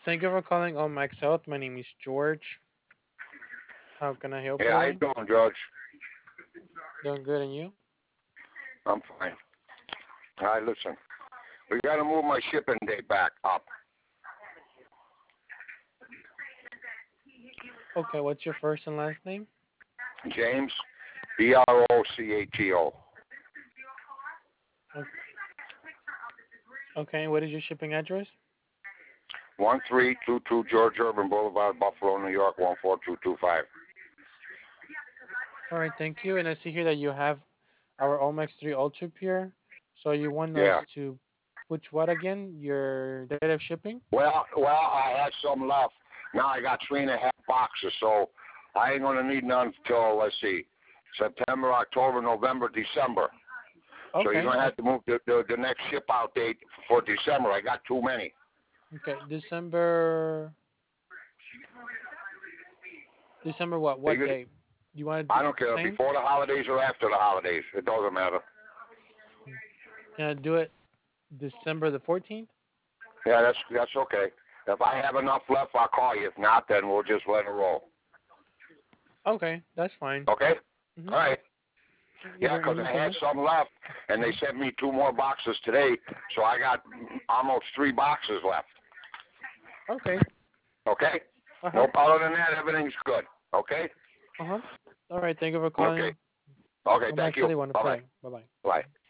Thank you for calling On Max Health. My name is George. How can I help Hey, you how you today? doing, George? Doing good, and you? I'm fine. All right, listen. We got to move my shipping date back up. Okay, what's your first and last name? James, Brocho. Okay, what is your shipping address? 1322 George Urban Boulevard, Buffalo, New York, 14225. All right, thank you. And I see here that you have our Omax 3 Ultra Pure. So you want us Yeah. to put what again? Your date of shipping? Well, I had some left. Now I got 3.5 boxes, so I ain't gonna need none till, let's see, September, October, November, December. So you're Okay. gonna have to move the next ship out date for December. I got too many. Okay, December. December what? What date? You want to I do don't care, the same? before the holidays or after the holidays. It doesn't matter. Can I do it December the 14th? Yeah, that's okay. If I have enough left, I'll call you. If not, then we'll just let it roll. Okay, that's fine. Okay? Mm-hmm. All right. Is Yeah, there 'cause I anything had else? some left, and they sent me 2 more boxes today, so I got almost 3 boxes left. Okay. Okay? Uh-huh. No, other than that, everything's good. Okay? Uh-huh. All right, thank you for Okay. calling. Okay, Well, thank Max, you. really wonderful Bye-bye. day. Bye-bye. Bye.